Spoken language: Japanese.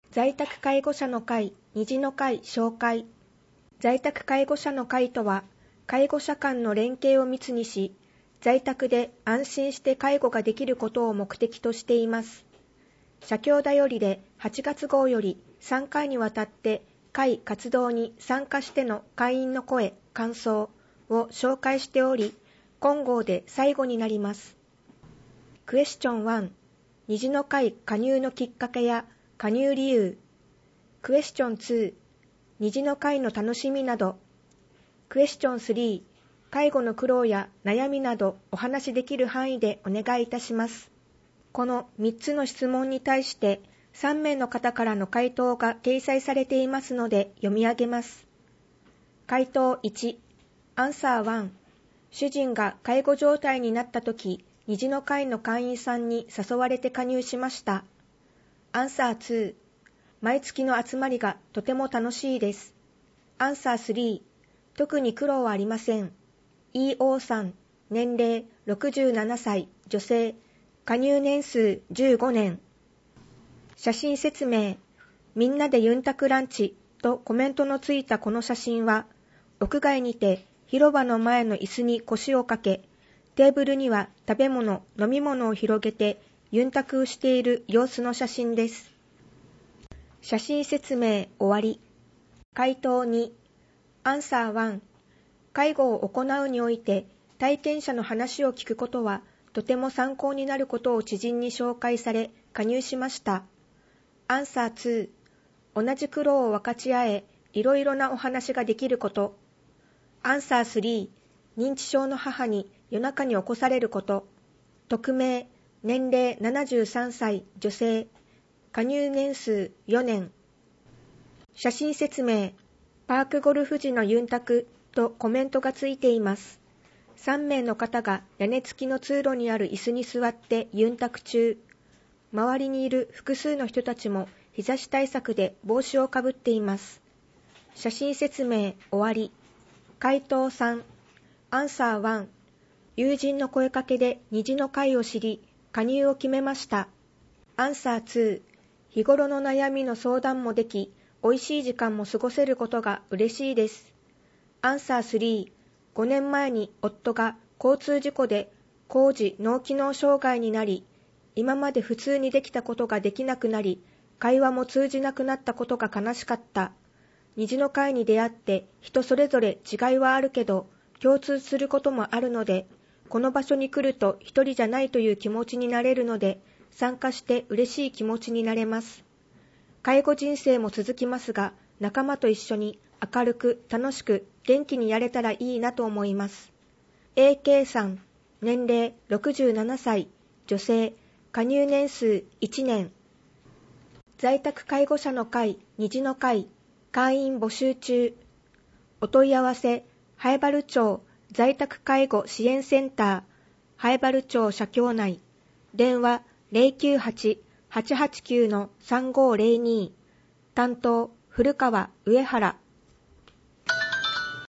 在宅介護者の会、虹の会紹介。在宅介護者の会とは、介護者間の連携を密にし、在宅で安心して介護ができることを目的としています。社協だよりで8月号より3回にわたって会活動に参加しての会員の声、感想を紹介しており、今号で最後になります。クエスチョン1、虹の会加入のきっかけや加入理由。クエスチョン2、虹の会の楽しみなど。クエスチョン3、介護の苦労や悩みなどお話しできる範囲でお願いいたします。この3つの質問に対して3名の方からの回答が掲載されていますので読み上げます。回答1、アンサー1、主人が介護状態になったとき、虹の会の会員さんに誘われて加入しました。アンサー2、毎月の集まりがとても楽しいです。アンサー3、特に苦労はありません。EO さん、年齢67歳、女性、加入年数15年。写真説明、みんなでユンタクランチとコメントのついたこの写真は、屋外にて広場の前の椅子に腰をかけ、テーブルには食べ物、飲み物を広げてユンタクをしている様子の写真です。写真説明終わり。回答2、アンサー1、介護を行うにおいて体験者の話を聞くことはとても参考になることを知人に紹介され加入しました。アンサー2、同じ苦労を分かち合え、いろいろなお話ができること。アンサー3、認知症の母に夜中に起こされること。匿名、年齢73歳、女性、加入年数4年。写真説明、パークゴルフ時のユンタクとコメントがついています。3名の方が屋根付きの通路にある椅子に座ってユンタク中。周りにいる複数の人たちも日差し対策で帽子をかぶっています。写真説明終わり。回答3、アンサー1、友人の声かけで虹の会を知り、加入を決めました。アンサー2、日頃の悩みの相談もでき、美味しい時間も過ごせることが嬉しいです。アンサー3、5年前に夫が交通事故で高次脳機能障害になり、今まで普通にできたことができなくなり、会話も通じなくなったことが悲しかった。虹の会に出会って人それぞれ違いはあるけど、共通することもあるので、この場所に来ると一人じゃないという気持ちになれるので、参加して嬉しい気持ちになれます。介護人生も続きますが、仲間と一緒に明るく楽しく元気にやれたらいいなと思います。AK さん、年齢67歳、女性、加入年数1年。在宅介護者の会、虹の会、会員募集中。お問い合わせ、南風原町在宅介護支援センター、南風原町社協内、電話 098-889-3502、担当、古川、上原。